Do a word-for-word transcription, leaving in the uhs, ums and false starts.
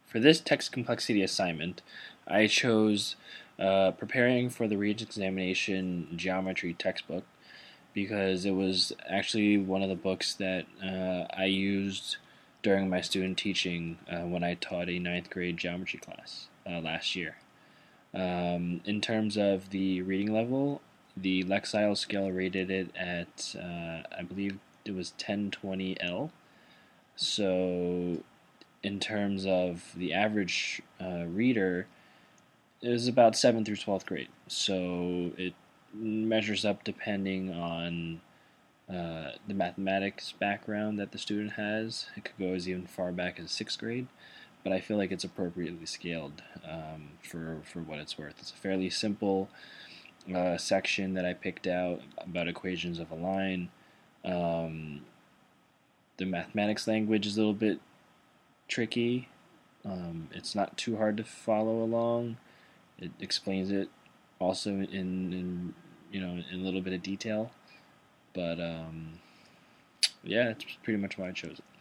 For this text complexity assignment, I chose uh, Preparing for the Regents Examination Geometry textbook because it was actually one of the books that uh, I used during my student teaching uh, when I taught a ninth grade geometry class uh, last year. Um, in terms of the reading level, the Lexile scale rated it at, uh, I believe it was ten twenty L. So, in terms of the average uh, reader, it was about seventh through twelfth grade. So, it measures up depending on uh, the mathematics background that the student has. It could go as even far back as sixth grade, but I feel like it's appropriately scaled um, for for what it's worth. It's a fairly simple uh, section that I picked out about equations of a line. Um, the mathematics language is a little bit tricky. Um, it's not too hard to follow along. It explains it also in, in you know in a little bit of detail. But um, yeah, that's pretty much why I chose it.